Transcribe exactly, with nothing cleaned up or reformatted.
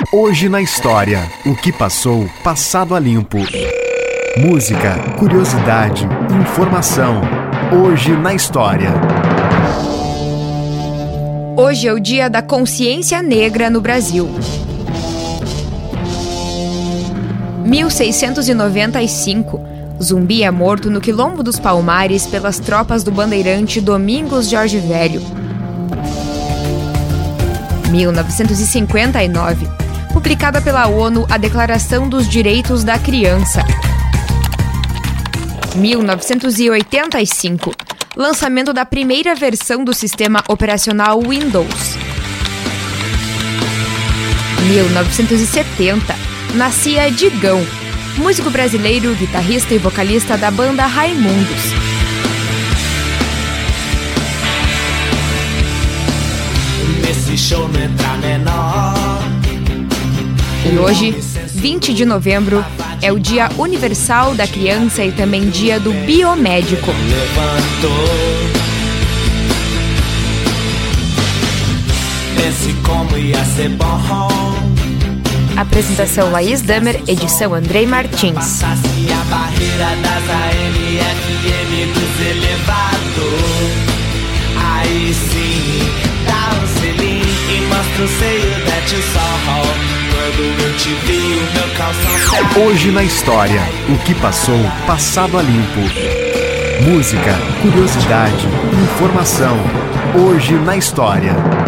Hoje na história, o que passou, passado a limpo. Música, curiosidade, informação. Hoje na história. Hoje é o Dia da Consciência Negra no Brasil. mil seiscentos e noventa e cinco. Zumbi é morto no Quilombo dos Palmares pelas tropas do bandeirante Domingos Jorge Velho. mil novecentos e cinquenta e nove. Publicada pela ONU a Declaração dos Direitos da Criança. mil novecentos e oitenta e cinco. Lançamento da primeira versão do sistema operacional Windows. mil novecentos e setenta. Nascia Digão, músico brasileiro, guitarrista e vocalista da banda Raimundos. Nesse show não entra menor. E hoje, vinte de novembro, é o Dia Universal da Criança e também Dia do Biomédico. Levantou. Pense como ia ser bom. Apresentação Laís Damer, edição Andrei Martins. Passasse a barreira das A M F M dos elevados. Aí sim, dá um selinho e mostra o seio da tio Sol. Quando eu te vi, o meu calção saiu. Hoje na história, o que passou, passado a limpo. Música, curiosidade, informação. Hoje na história.